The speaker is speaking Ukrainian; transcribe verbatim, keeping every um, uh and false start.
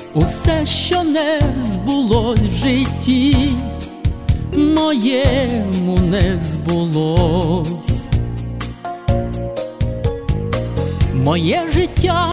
Усе, що не збулось в житті моєму, не збулось. Моє життя